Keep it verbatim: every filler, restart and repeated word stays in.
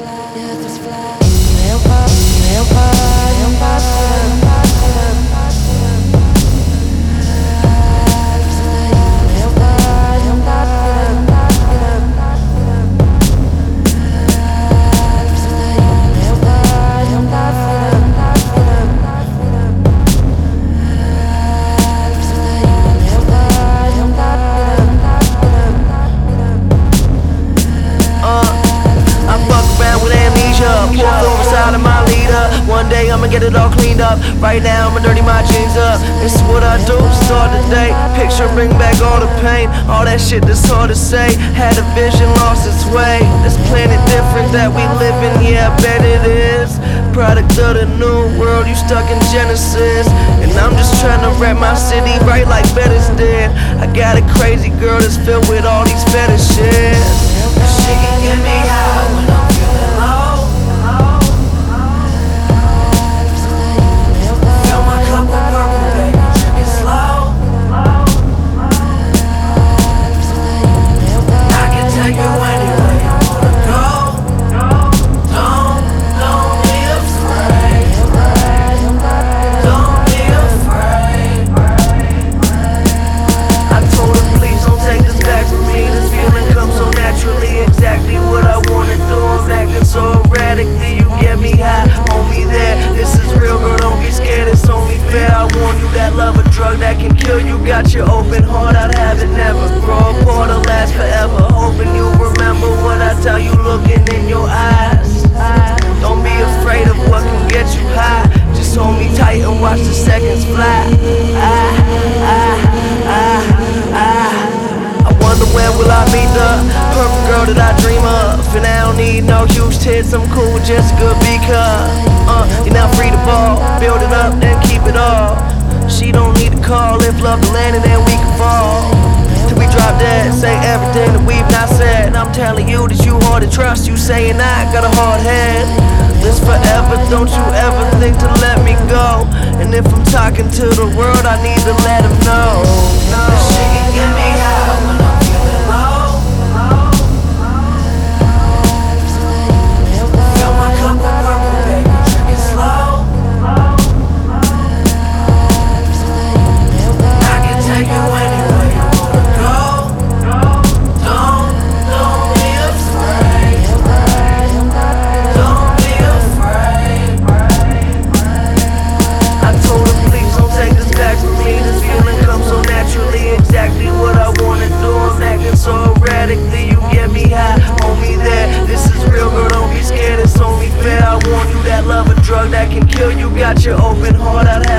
One day I'ma get it all cleaned up. Right now I'ma dirty my jeans up. This is what I do, start the day. Picture bring back all the pain. All that shit that's hard to say. Had a vision, lost its way. This planet different that we live in, yeah, I bet it is. Product of the new world, you stuck in Genesis. And I'm just trying to wrap my city right like Bettis did. I got a crazy girl that's filled with all these fetishes. She can get me high when I'm feeling low. That can kill you, got your open heart, I'd have it never. Grow a portal last forever, hoping you remember what I tell you looking in your eyes. Don't be afraid of what can get you high, just hold me tight and watch the seconds fly. I, I, I, I, I wonder when will I meet the perfect girl that I dream of. And I don't need no huge tits, I'm cool with just a good because uh, you're now free to ball, build it up, then keep it all. She don't need to call, lift love the land and then we can fall. Till we drop dead, say everything that we've not said. And I'm telling you that you hard to trust, you saying I got a hard head. This forever, don't you ever think to let me go. And if I'm talking to the world, I need to let them know. No. She can get me high when I'm feeling low. Fill my cup with purple, baby, drink it slow. Take you anywhere you wanna go. Don't, don't be afraid. Don't be afraid. I told her please don't take this back from me. This feeling comes so naturally, exactly what I wanna do. I'm acting so erratically, you get me high, hold me there. This is real, girl, don't be scared, it's only fair. I want you, that love a drug that can kill you. Got your open heart, I'd